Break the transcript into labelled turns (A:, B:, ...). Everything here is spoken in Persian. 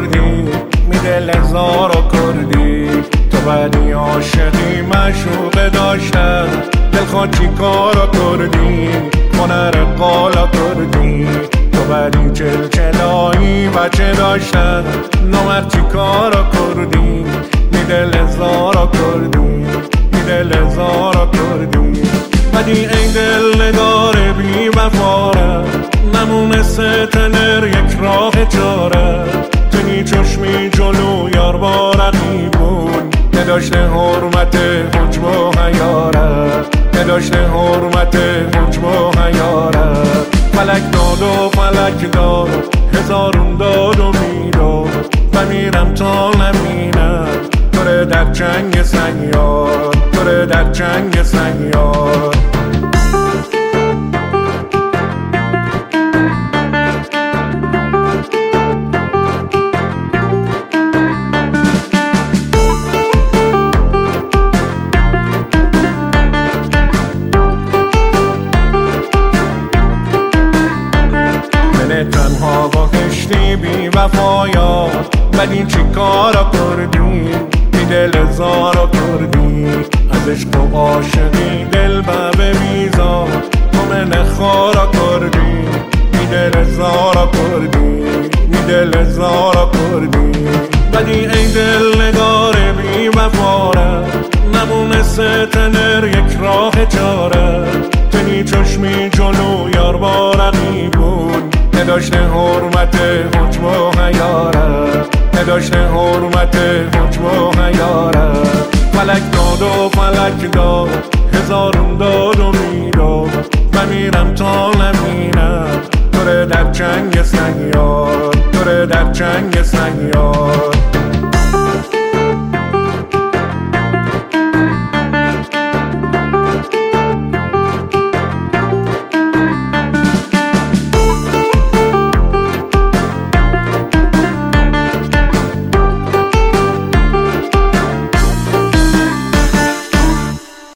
A: کردی میدل هزار و کردی تو بدی عاشقی مشوق داشتم دل خود چی کارا کردی هنر قالا کردی تو بدی چلچلایی بچه داشتم نامرد چی کارا کردی میدل هزارا کردی میدل هزارا کردی بدی ای دل نگار بی وفاره نمونسته تنر یک راه چاره تنی چشمی جلو یار با رقیبون نداشته حرمت حجم و حیاره نداشته حرمت حجم و حیاره فلک داد و فلک داد هزارون داد و میداد و میرم تا نمینم توره در چنگ سیار توره در چنگ سیار تنها با کشتی بی وفایا ولی چی کارا کردی بی دل هزارا کردی از عشق و عاشقی دل به میزا تو من خارا کردی بی دل هزارا کردی بی دل هزارا کردی ولی ای دل نگار بی وفاره نمونسته تنر یک راه چاره تنی چشمی جلو یار با رقیبون نداشته حرمت حجم و حیاره نداشته حرمت حجم و حیاره فلک داد و فلک داد هزارون داد و میداد و میرم تا نمینم توره در چنگ سیار توره در چنگ سیار